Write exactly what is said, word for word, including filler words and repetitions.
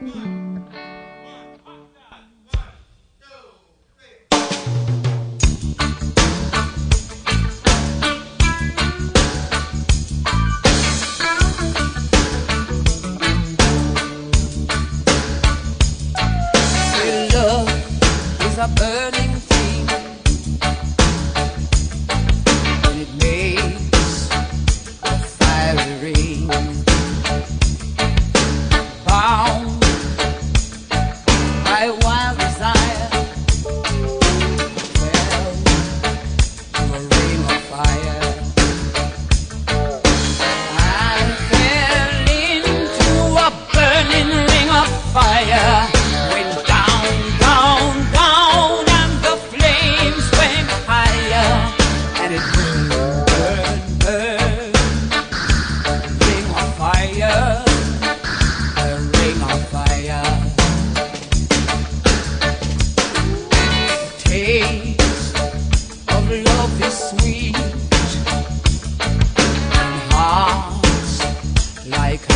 A burning thing, and it makes a fiery ring, bound by wild desire. Well, to a ring of fire, I fell into a burning ring of fire. Went down, down, down. And it burned, burned, ring of fire, a ring of fire. The taste of love is sweet, and hearts like